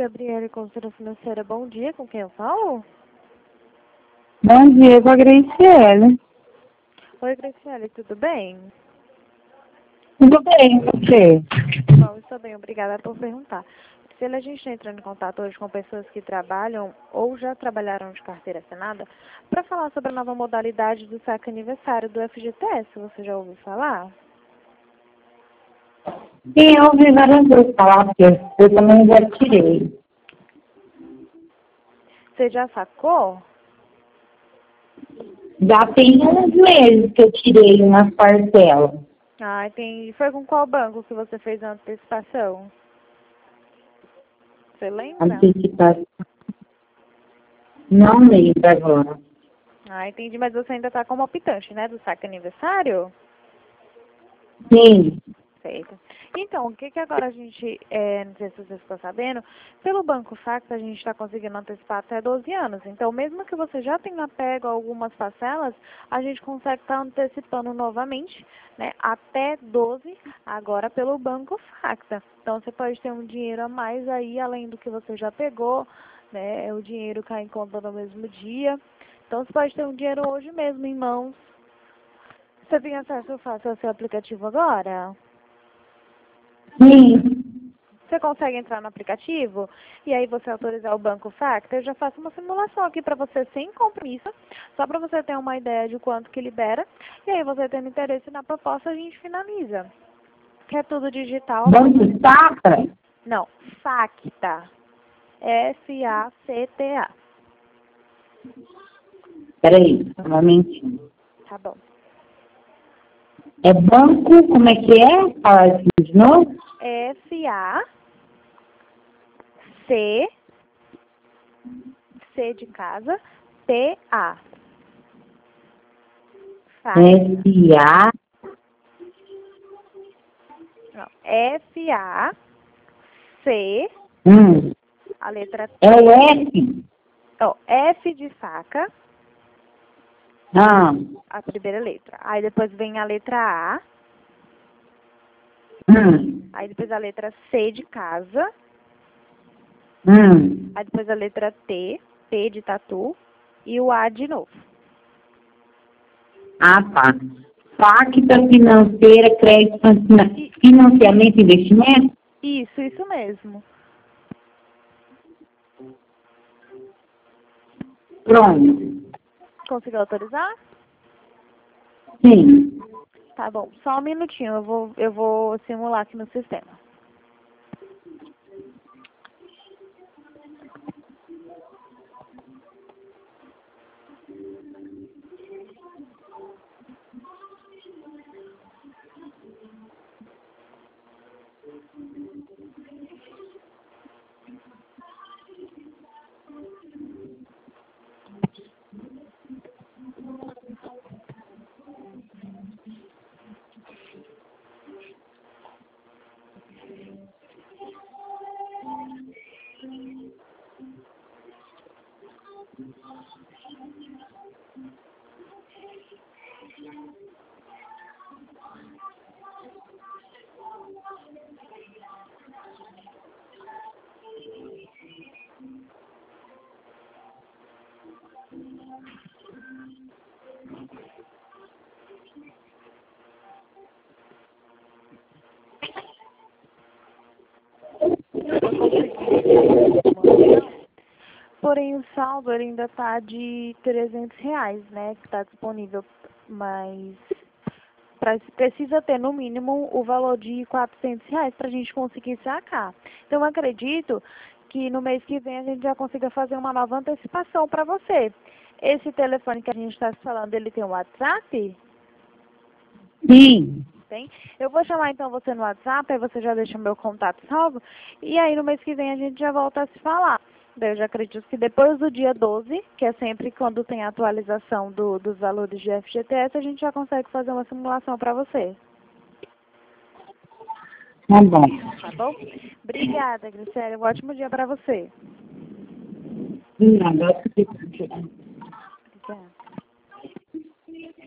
Gabriele, consultora financeira. Bom dia, com quem eu falo? Bom dia, com a Graciela. Oi, Graciele, tudo bem? Tudo bem, você? Bom, estou bem, obrigada por perguntar. Graciele, a gente está entrando em contato hoje com pessoas que trabalham ou já trabalharam de carteira assinada para falar sobre a nova modalidade do saque aniversário do FGTS. Você já ouviu falar? Sim, eu ouvi várias vezes falar, porque eu também já tirei. Você já sacou? Já tem uns meses que eu tirei umas parcelas. Ah, entendi. Foi com qual banco que você fez a antecipação? Você lembra? Antecipação. Não lembro agora. Ah, entendi. Mas você ainda está como optante, né, do saque aniversário? Sim. Perfeito. Então, o que agora a gente, não sei se você ficou sabendo, pelo Banco Fax a gente está conseguindo antecipar até 12 anos. Então, mesmo que você já tenha pego algumas parcelas, a gente consegue estar antecipando novamente, né, até 12, agora pelo Banco Fax. Então, você pode ter um dinheiro a mais aí, além do que você já pegou, né, o dinheiro cai em conta no mesmo dia. Então, você pode ter um dinheiro hoje mesmo em mãos. Você tem acesso fácil ao seu aplicativo agora? Sim. Você consegue entrar no aplicativo e aí você autorizar o Banco Factor. Eu já faço uma simulação aqui para você sem compromisso, só para você ter uma ideia de quanto que libera. E aí você tendo interesse na proposta, a gente finaliza. Que é tudo digital. Banco Safra? Não, Facta. F-A-C-T-A. Peraí, um momentinho. Tá bom. É banco, como é que é? Fala assim de novo? F-A-C, C de casa, T-A. S-A. F-A-C, a letra T. É o F? Ó, F de faca, Ah. a primeira letra. Aí depois vem a letra A. Aí depois a letra C de casa. Aí depois a letra T, T de tatu. E o A de novo. Ah, tá. Facta financeira, crédito, financiamento e investimento? Isso mesmo. Pronto. Conseguiu autorizar? Sim. Tá bom, só um minutinho, eu vou simular aqui no sistema. Porém, o saldo ele ainda está de R$ 300, né, que está disponível, mas precisa ter no mínimo o valor de R$ 400 para a gente conseguir sacar. Então, eu acredito que no mês que vem a gente já consiga fazer uma nova antecipação para você. Esse telefone que a gente está falando, ele tem um WhatsApp? Sim. Tem? Eu vou chamar então você no WhatsApp, aí você já deixa o meu contato salvo, e aí no mês que vem a gente já volta a se falar. Daí eu já acredito que depois do dia 12, que é sempre quando tem a atualização dos valores de FGTS, a gente já consegue fazer uma simulação para você. Tá bom. Tá bom? Obrigada, Grissélia. Um ótimo dia para você. Nada.